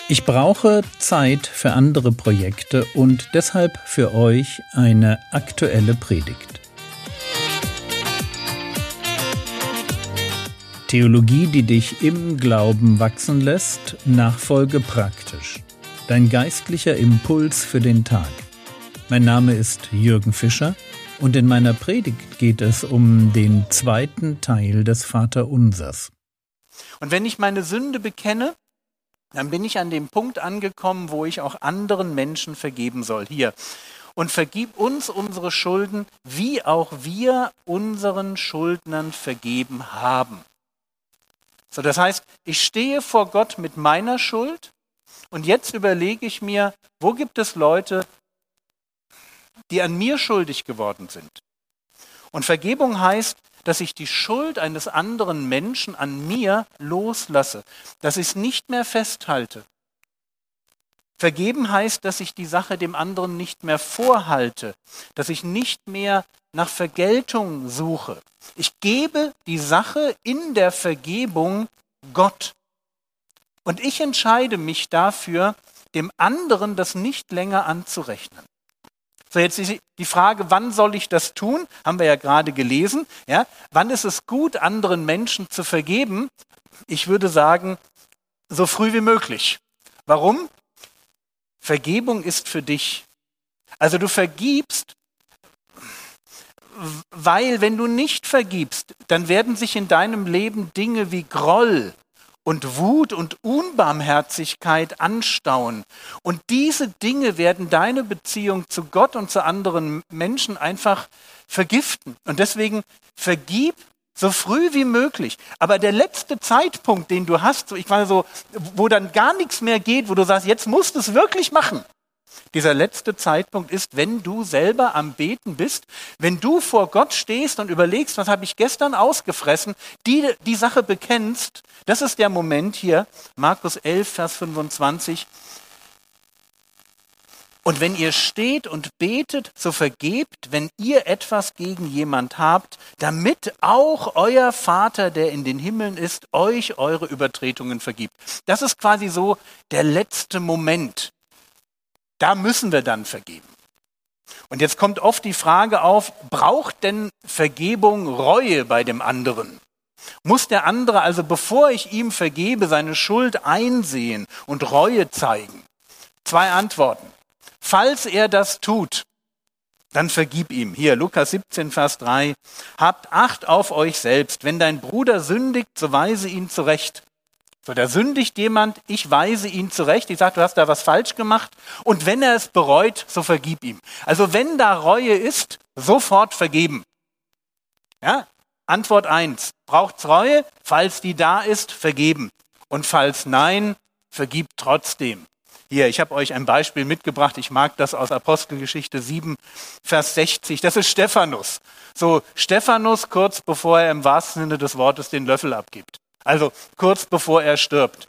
Ich brauche Zeit für andere Projekte und deshalb für euch eine aktuelle Predigt. Theologie, die dich im Glauben wachsen lässt, nachfolge praktisch. Dein geistlicher Impuls für den Tag. Mein Name ist Jürgen Fischer und in meiner Predigt geht es um den zweiten Teil des Vaterunsers. Und wenn ich meine Sünde bekenne, dann bin ich an dem Punkt angekommen, wo ich auch anderen Menschen vergeben soll. Hier. Und vergib uns unsere Schulden, wie auch wir unseren Schuldnern vergeben haben. So, das heißt, ich stehe vor Gott mit meiner Schuld und jetzt überlege ich mir, wo gibt es Leute, die an mir schuldig geworden sind. Und Vergebung heißt, dass ich die Schuld eines anderen Menschen an mir loslasse, dass ich es nicht mehr festhalte. Vergeben heißt, dass ich die Sache dem anderen nicht mehr vorhalte, dass ich nicht mehr nach Vergeltung suche. Ich gebe die Sache in der Vergebung Gott. Und ich entscheide mich dafür, dem anderen das nicht länger anzurechnen. So, jetzt ist die Frage, wann soll ich das tun? Haben wir ja gerade gelesen. Ja? Wann ist es gut, anderen Menschen zu vergeben? Ich würde sagen, so früh wie möglich. Warum? Vergebung ist für dich. Also du vergibst, weil wenn du nicht vergibst, dann werden sich in deinem Leben Dinge wie Groll und Wut und Unbarmherzigkeit anstauen. Und diese Dinge werden deine Beziehung zu Gott und zu anderen Menschen einfach vergiften. Und deswegen vergib so früh wie möglich. Aber der letzte Zeitpunkt, den du hast, ich meine so, wo dann gar nichts mehr geht, wo du sagst, jetzt musst du es wirklich machen. Dieser letzte Zeitpunkt ist, wenn du selber am Beten bist, wenn du vor Gott stehst und überlegst, was habe ich gestern ausgefressen, die Sache bekennst. Das ist der Moment hier, Markus 11, Vers 25. Und wenn ihr steht und betet, so vergebt, wenn ihr etwas gegen jemand habt, damit auch euer Vater, der in den Himmeln ist, euch eure Übertretungen vergibt. Das ist quasi so der letzte Moment. Da müssen wir dann vergeben. Und jetzt kommt oft die Frage auf, braucht denn Vergebung Reue bei dem anderen? Muss der andere also, bevor ich ihm vergebe, seine Schuld einsehen und Reue zeigen? 2 Antworten. Falls er das tut, dann vergib ihm. Hier, Lukas 17, Vers 3. Habt Acht auf euch selbst. Wenn dein Bruder sündigt, so weise ihn zurecht. So, da sündigt jemand, ich weise ihn zurecht. Ich sage, du hast da was falsch gemacht. Und wenn er es bereut, so vergib ihm. Also wenn da Reue ist, sofort vergeben. Ja? Antwort 1. Braucht's Reue? Falls die da ist, vergeben. Und falls nein, vergib trotzdem. Hier, ich habe euch ein Beispiel mitgebracht. Ich mag das aus Apostelgeschichte 7, Vers 60. Das ist Stephanus. So, Stephanus kurz bevor er im wahrsten Sinne des Wortes den Löffel abgibt. Also kurz bevor er stirbt.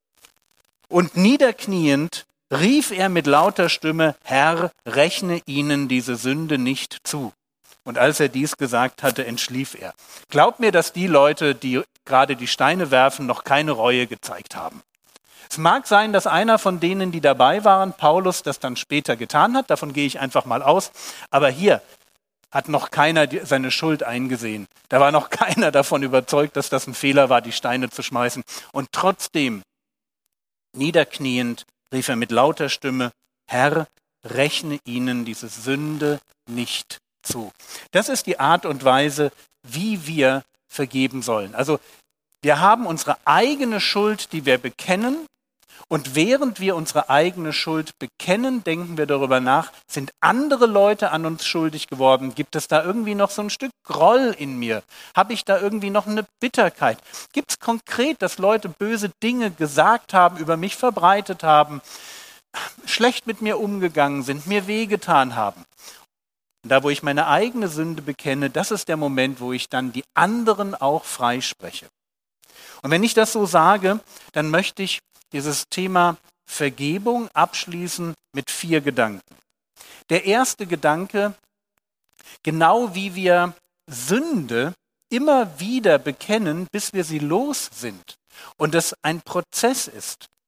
Und niederkniend rief er mit lauter Stimme, Herr, rechne ihnen diese Sünde nicht zu. Und als er dies gesagt hatte, entschlief er. Glaubt mir, dass die Leute, die gerade die Steine werfen, noch keine Reue gezeigt haben. Es mag sein, dass einer von denen, die dabei waren, Paulus, das dann später getan hat. Davon gehe ich einfach mal aus. Aber hier hat noch keiner seine Schuld eingesehen. Da war noch keiner davon überzeugt, dass das ein Fehler war, die Steine zu schmeißen. Und trotzdem, niederkniend, rief er mit lauter Stimme, Herr, rechne ihnen diese Sünde nicht zu. Das ist die Art und Weise, wie wir vergeben sollen. Also wir haben unsere eigene Schuld, die wir bekennen. Und während wir unsere eigene Schuld bekennen, denken wir darüber nach, sind andere Leute an uns schuldig geworden? Gibt es da irgendwie noch so ein Stück Groll in mir? Habe ich da irgendwie noch eine Bitterkeit? Gibt es konkret, dass Leute böse Dinge gesagt haben, über mich verbreitet haben, schlecht mit mir umgegangen sind, mir wehgetan haben? Und da, wo ich meine eigene Sünde bekenne, das ist der Moment, wo ich dann die anderen auch freispreche. Und wenn ich das so sage, dann möchte ich dieses Thema Vergebung abschließen mit 4 Gedanken. Der erste Gedanke, genau wie wir Sünde immer wieder bekennen, bis wir sie los sind und es ein Prozess ist,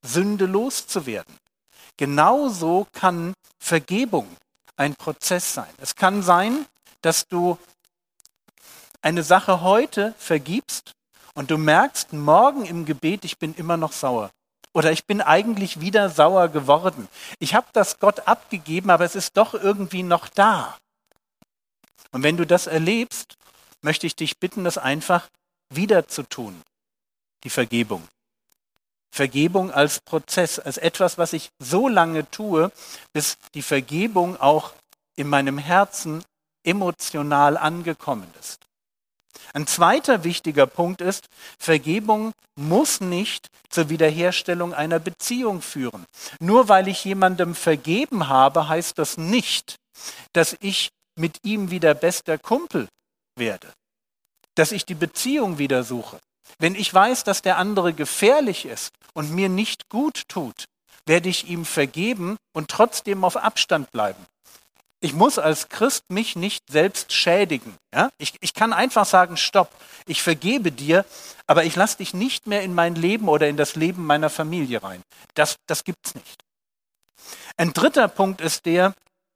Sünde loszuwerden. Genauso kann Vergebung ein Prozess sein. Es kann sein, dass du eine Sache heute vergibst und du merkst morgen im Gebet, ich bin immer noch sauer. Oder ich bin eigentlich wieder sauer geworden. Ich habe das Gott abgegeben, aber es ist doch irgendwie noch da. Und wenn du das erlebst, möchte ich dich bitten, das einfach wieder zu tun. Die Vergebung. Vergebung als Prozess, als etwas, was ich so lange tue, bis die Vergebung auch in meinem Herzen emotional angekommen ist. Ein zweiter wichtiger Punkt ist, Vergebung muss nicht zur Wiederherstellung einer Beziehung führen. Nur weil ich jemandem vergeben habe, heißt das nicht, dass ich mit ihm wieder bester Kumpel werde, dass ich die Beziehung wieder suche. Wenn ich weiß, dass der andere gefährlich ist und mir nicht gut tut, werde ich ihm vergeben und trotzdem auf Abstand bleiben. Ich muss als Christ mich nicht selbst schädigen. Ja? Ich kann einfach sagen, stopp, ich vergebe dir, aber ich lasse dich nicht mehr in mein Leben oder in das Leben meiner Familie rein. Das gibt's nicht. Ein dritter Punkt ist der,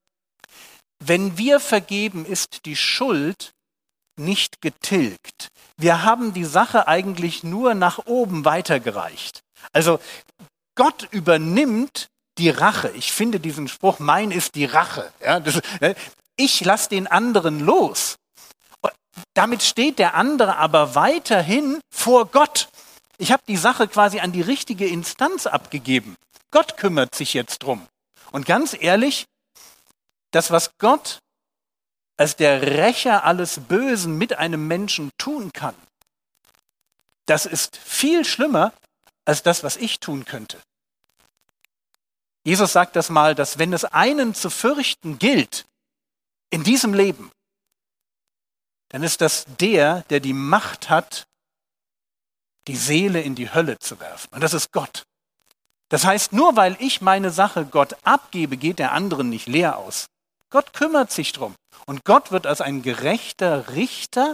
wenn wir vergeben, ist die Schuld nicht getilgt. Wir haben die Sache eigentlich nur nach oben weitergereicht. Also Gott übernimmt die Rache. Ich finde diesen Spruch, mein ist die Rache. Ja, ich lasse den anderen los. Damit steht der andere aber weiterhin vor Gott. Ich habe die Sache quasi an die richtige Instanz abgegeben. Gott kümmert sich jetzt drum. Und ganz ehrlich, das, was Gott als der Rächer alles Bösen mit einem Menschen tun kann, das ist viel schlimmer als das, was ich tun könnte. Jesus sagt das mal, dass wenn es einen zu fürchten gilt in diesem Leben, dann ist das der die Macht hat, die Seele in die Hölle zu werfen. Und das ist Gott. Das heißt, nur weil ich meine Sache Gott abgebe, geht der andere nicht leer aus. Gott kümmert sich drum. Und Gott wird als ein gerechter Richter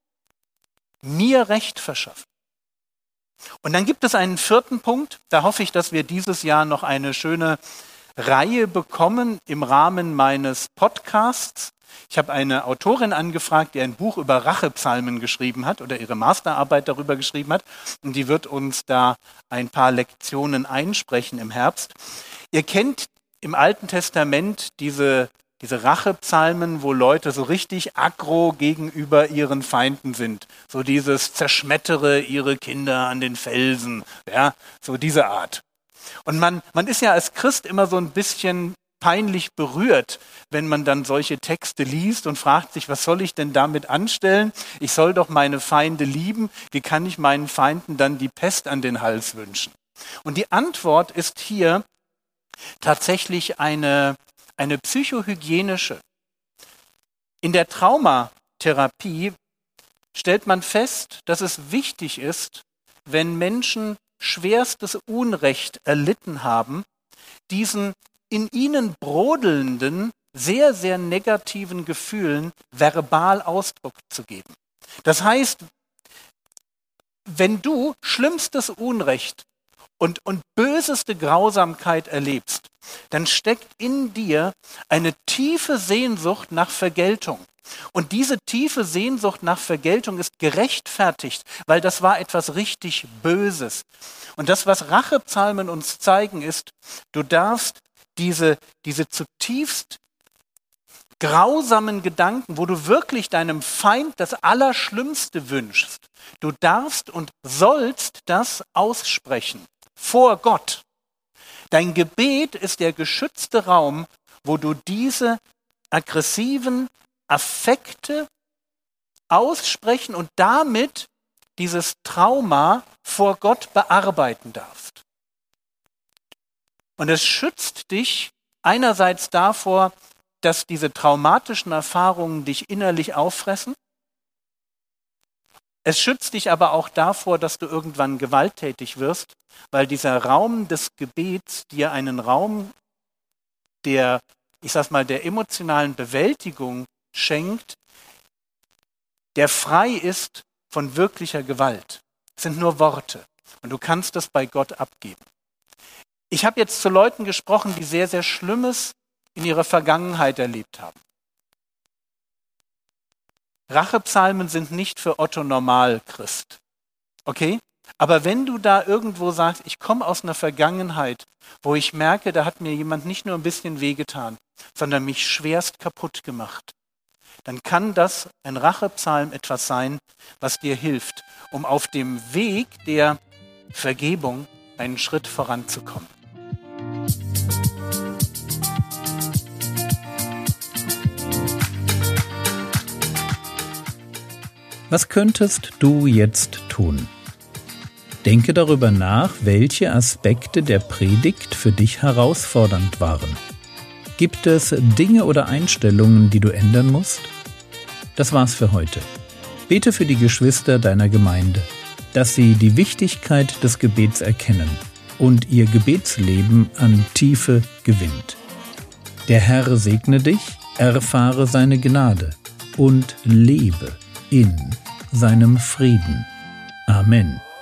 mir Recht verschaffen. Und dann gibt es einen vierten Punkt. Da hoffe ich, dass wir dieses Jahr noch eine schöne Reihe bekommen im Rahmen meines Podcasts. Ich habe eine Autorin angefragt, die ein Buch über Rachepsalmen geschrieben hat oder ihre Masterarbeit darüber geschrieben hat. Und die wird uns da ein paar Lektionen einsprechen im Herbst. Ihr kennt im Alten Testament diese Rachepsalmen, wo Leute so richtig aggro gegenüber ihren Feinden sind. So dieses zerschmettere ihre Kinder an den Felsen, ja, so diese Art. Und man ist ja als Christ immer so ein bisschen peinlich berührt, wenn man dann solche Texte liest und fragt sich, was soll ich denn damit anstellen? Ich soll doch meine Feinde lieben. Wie kann ich meinen Feinden dann die Pest an den Hals wünschen? Und die Antwort ist hier tatsächlich eine psychohygienische. In der Traumatherapie stellt man fest, dass es wichtig ist, wenn Menschen schwerstes Unrecht erlitten haben, diesen in ihnen brodelnden, sehr, sehr negativen Gefühlen verbal Ausdruck zu geben. Das heißt, wenn du schlimmstes Unrecht und böseste Grausamkeit erlebst, dann steckt in dir eine tiefe Sehnsucht nach Vergeltung. Und diese tiefe Sehnsucht nach Vergeltung ist gerechtfertigt, weil das war etwas richtig Böses. Und das, was Rachepsalmen uns zeigen, ist, du darfst diese zutiefst grausamen Gedanken, wo du wirklich deinem Feind das Allerschlimmste wünschst, du darfst und sollst das aussprechen vor Gott. Dein Gebet ist der geschützte Raum, wo du diese aggressiven Affekte aussprechen und damit dieses Trauma vor Gott bearbeiten darfst. Und es schützt dich einerseits davor, dass diese traumatischen Erfahrungen dich innerlich auffressen. Es schützt dich aber auch davor, dass du irgendwann gewalttätig wirst, weil dieser Raum des Gebets dir einen Raum der emotionalen Bewältigung schenkt, der frei ist von wirklicher Gewalt. Es sind nur Worte und du kannst das bei Gott abgeben. Ich habe jetzt zu Leuten gesprochen, die sehr, sehr Schlimmes in ihrer Vergangenheit erlebt haben. Rachepsalmen sind nicht für Otto Normalchrist. Okay? Aber wenn du da irgendwo sagst, ich komme aus einer Vergangenheit, wo ich merke, da hat mir jemand nicht nur ein bisschen wehgetan, sondern mich schwerst kaputt gemacht, dann kann das ein Rachepsalm etwas sein, was dir hilft, um auf dem Weg der Vergebung einen Schritt voranzukommen. Was könntest du jetzt tun? Denke darüber nach, welche Aspekte der Predigt für dich herausfordernd waren. Gibt es Dinge oder Einstellungen, die du ändern musst? Das war's für heute. Bete für die Geschwister deiner Gemeinde, dass sie die Wichtigkeit des Gebets erkennen und ihr Gebetsleben an Tiefe gewinnt. Der Herr segne dich, erfahre seine Gnade und lebe in seinem Frieden. Amen.